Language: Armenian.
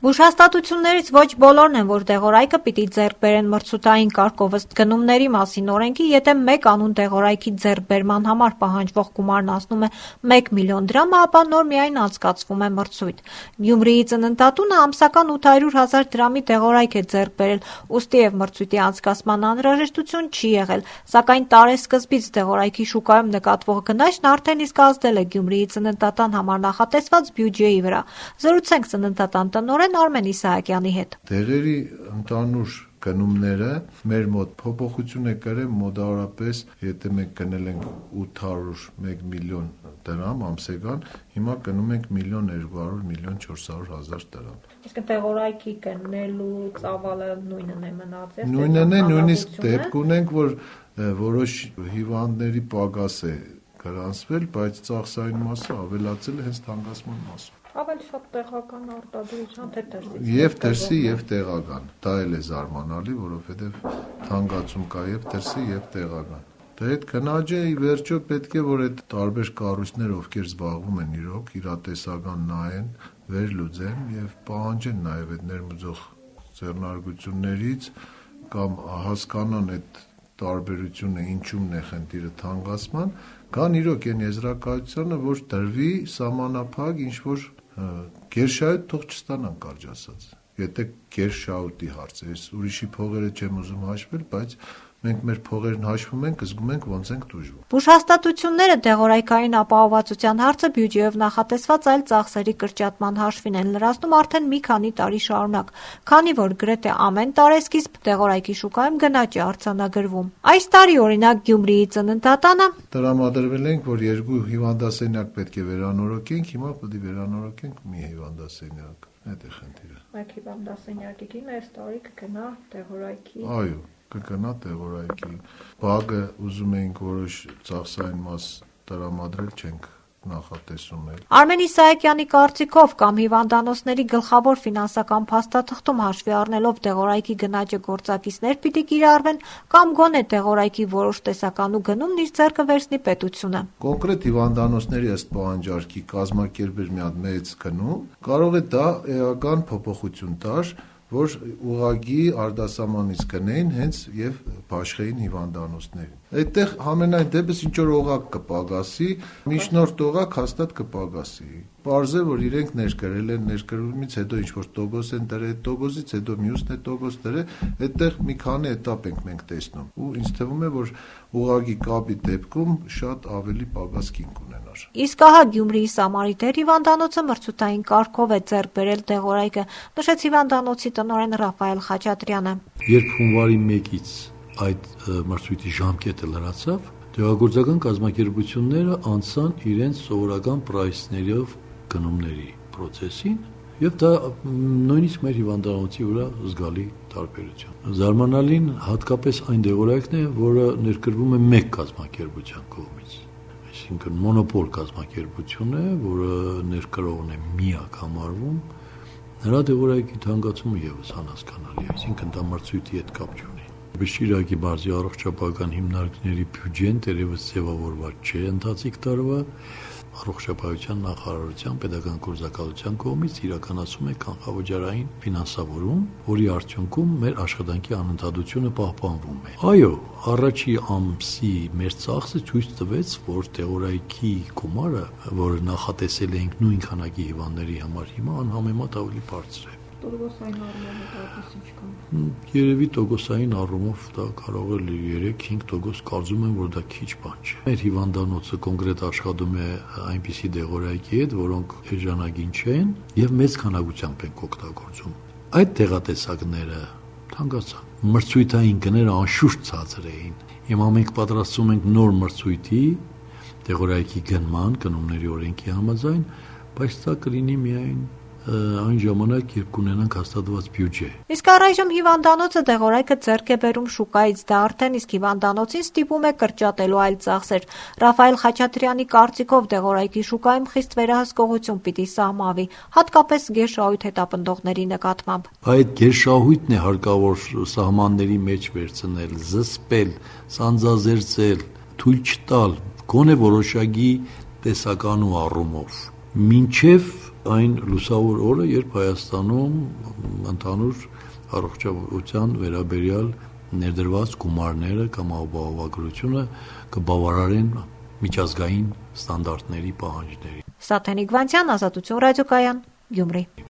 Բուժհաստատություններից ոչ բոլորն են, որ դեղորայքը պիտի ձեռք բերեն մրցութային կարգով ըստ գնումների մասին օրենքի, եթե մեկ անուն դեղորայքի ձեռքբերման համար պահանջվող գումարն հասնում է 1 միլիոն դրամ, ապա նոր միայն անցկացվում է մրցույթ։ Գյումրիի ծննդատունը ամսական 800,000 դրամի դեղորայք է ձեռք բերել, ուստի եւ մրցույթի անցկացման անհրաժեշտություն չի եղել, սակայն տարեսկզբից դեղորայքի շուկայում նկատվող գնաճն արդեն իսկ ազդել է Գյումրիի ծննդատան համար նախատեսված բյուջեի վրա։ Զրուցենք ծննդատան տնօրեն Արմեն Իսահակյանի հետ։ Դեղերի ընդհանուր գնումները մեր մոտ փոփոխություն է կրել մոտավորապես, եթե մենք գնել ենք 801 միլիոն դրամ ամսական, հիմա գնում ենք 1.200-1.400.000 դրամ։ Իսկ դեղորայքի գնելու ծավալը նույնն է մնացել։ Նույնն է, նույնիսկ դեպք ունենք, որ որոշ հիվանդների պակաս է գրանցվել, բայց ծախսային մասը ավելացել է հենց թանկացման մասով։ Ավելի շատ տեղական արտադրության թե դրսի։ Եվ դրսի, եւ տեղական։ Դա էլ է զարմանալի, որովհետեւ թանկացում կա եւ դրսի, եւ տեղական։ Դա այդ գնաճը ի վերջո պետք է որ այդ տարբեր կառույցներ, ովքեր զբաղվում են իրոք, իրատեսական նայեն, վերլուծեն եւ պահանջեն նաեւ այդ ներմուծող ձեռնարկություններից կամ հասկանան այդ տարբերությունը ինչումն է խնդիրը թանկացման, կան իրոք այն եզրակացությունը, որ դրվի սահմանափակ ինչ որ գերշահույթ թող չստանան կարճ ասած։ Եթե գերշահույթի հարց է, ուրիշի փողերը չեմ ուզում հաշվել, բայց մենք մեր փողերն հաշվում ենք, զգում ենք ոնց ենք տուժվում։ Բուժհաստատությունները դեղորայքային ապահովվածության հարցը բյուջեով նախատեսված այլ ծախսերի կրճատման հաշվին են լրացնում արդեն մի քանի տարի շարունակ, քանի որ գրեթե ամեն տարեսկիզբ դեղորայքի շուկայում գնաճ է արձանագրվում։ Այս տարի օրինակ Գյումրիի ծննդատանը տրամադրվել ենք, որ 2 հիվանդասենյակ պետք է վերանորոգենք, հիմա պետք է վերանորոգենք մի հիվանդասենյակ։ Այդ է խնդիրը։ Մեկ հիվանդասենյակի գինը այս տարի կգնա դեղորայքի։ Այո, կգնա դեղորայքի։ Բագը ուզում էինք որոշ ծախսային մաս տրամադրել, չենք նախատեսում էլ։ Արմեն Իսահակյանի կարծիքով կամ հիվանդանոցների գլխավոր ֆինանսական փաստաթղթում հաշվի առնելով դեղորայքի գնաճը գործակիցներ պիտի կիրառվեն կամ գոնե դեղորայքի որոշ տեսականու գնումն իր ձեռքը վերցնի պետությունը։ Կոնկրետ հիվանդանոցների ըստ պահանջարկի կազմակերպել մի հատ մեծ գնում, կարող է դա էական փոփոխություն տար, որ ուղղակի արտասահմանից գնեն հենց եւ բաշխեին հիվանդանոցներին։ Այդտեղ ամենայն դեպս ինչ որ օղակ կպագասի, միջնորդ օղակ հաստատ կպագասի։ Պարզ է, որ իրենք ներկրել են, ներկրումից հետո ինչ որ տոկոս են դրել, տոկոսից հետո մյուսն է տոկոս դրել, այդտեղ մի քանի էտապ ենք մենք տեսնում։ Ու ինձ թվում է, որ ուղղակի կապի դեպքում շատ ավելի պակաս կինք ունենար։ Իսկ ահա Գյումրիի Սամարիտեր հիվանդանոցը մրցութային կարգով է ձեռք բերել դեղորայքը, նշեց հիվանդանոցի տնօրեն Ռաֆայել Խաչատրյանը։ Երբ հունվարի 1-ից այդ մրցույթի ժամկետը լրացավ, դեղագործական կազմակերպությունները անցան իրենց սովորական պրայսներով գնումների process-ին եւ դա նույնիսկ մեր հիվանդանոցի վրա զգալի տարբերություն։ Զարմանալին հատկապես այն դեղորայքն է, որը ներկրվում է մեկ կազմակերպության կողմից։ Այսինքն մոնոպոլ կազմակերպություն է, որը ներկրողն է միակ համարվում, նրա դեղորայքի թանկացումը եւս անհասկանալի է, այսինքն դա մրցույթի հետ կապ չունի։ Շիրակի մարզի առողջապահական հիմնարկների բյուջեն դերևս ձևավորված չէ ընթացիկ տարվա, առողջապահության նախարարության պետական գործակալության կողմից իրականացում է կանխավճարային ֆինանսավորում, որի արդյունքում մեր աշխատանքի անընդհատությունը պահպանվում է։ Այո, առաջի ամսի մեր ծախսը ցույց տվեց, որ դեղորայքի գումարը, որը նախատեսել էինք նույն քանակի հիվանդների համար, հիմա անհամեմատ ավելի բարձր է։ Տոկոսային առումով դատիս ինչքան։ Երևի տոկոսային առումով դա կարող է 3-5% կարծում եմ, որ դա քիչ բան չէ։ Մեր հիվանդանոցը կոնկրետ աշխատում է այնպիսի դեղորայքի հետ, որոնք էժանագին չեն եւ մեծ քանակությամբ են օգտագործում։ Այդ տեղատեսակները թանկացան։ Մրցույթային գները անշուշտ ցածր էին։ Հիմա մենք պատրաստում ենք նոր մրցույթի դեղորայքի գնման գնումների օրենքի համաձայն, բայց դա կլինի միայն այն ժամանակ, երբ կունենանք հաստատված բյուջե։ Իսկ առայժմ հիվանդանոցը դեղորայքը ձեռք է բերում շուկայից, դա արդեն իսկ հիվանդանոցին ստիպում է կրճատելու այլ ծախսեր։ Ռաֆայել Խաչատրյանի կարծիքով դեղորայքի շուկայում խիստ վերահսկողություն պիտի սահմավի, հատկապես գերշահույթ հետապնդողների նկատմամբ։ Այդ գերշահույթն է հարկավոր սահմանների մեջ վերցնել, զսպել, սանձազերծել, թույլ չտալ, գոնե որոշակի տեսականու առումով, մինչև այն լուսավոր օրը, երբ Հայաստանում ընդհանուր առողջապահության վերաբերյալ ներդրված գումարները կամ ապահովագրությունը կբավարարեն միջազգային ստանդարտների պահանջների։ Սաթենիկ Վանցյան, Ազատություն ռադիոկայան, Գյումրի։